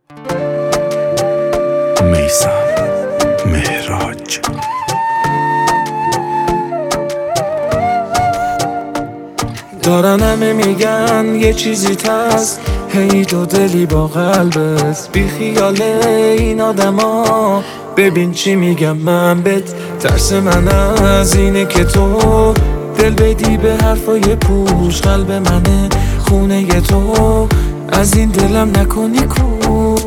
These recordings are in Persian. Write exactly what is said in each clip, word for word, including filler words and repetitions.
میثم مهراج. دارن همه میگن یه چیزی هست، هی دو دلی با قلبت، بی خیال این آدما. ببین چی میگم من بهت، ترس من از اینه که تو دل بدی به حرفای پوش. قلب منه خونه تو، از این دلم نکنی کوش.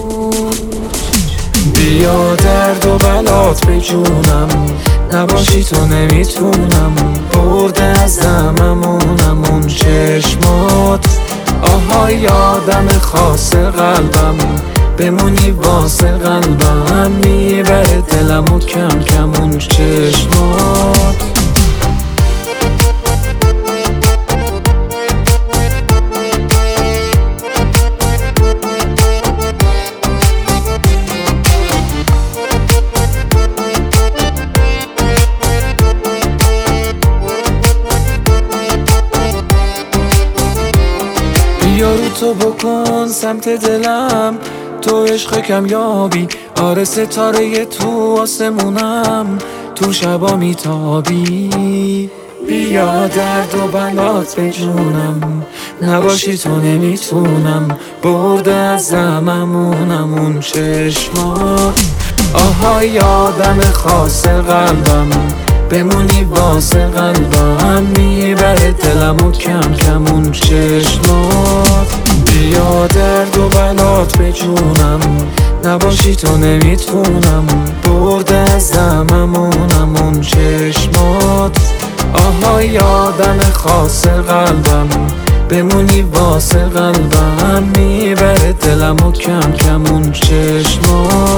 بیا درد و بلات به جونم، نباشی تو نمیتونم. برده ازم امونمون چشمات، آهای یادم خاص قلبم. بمونی واسه قلبم، میبره دلمو کم کمون چشمات. بیا رو تو بکن سمت دلم، تو عشق کم یابی. آره ستاره تو آسمونم، تو شبا میتابی. بیا درد و بلات به جونم، نباشی تو نمیتونم. برده ازم امونمون چشمات، آهای یادم خاص قلبم. بمونی واسه قلبم، میبره دلمو کم کمون چشمات. بیا درد و بلات به جونم، نباشی تو نمیتونم. برده ازم امونمون چشمات، آهای یادم خاص قلبم. بمونی واسه قلبم، میبره دلمو کم کمون چشمات.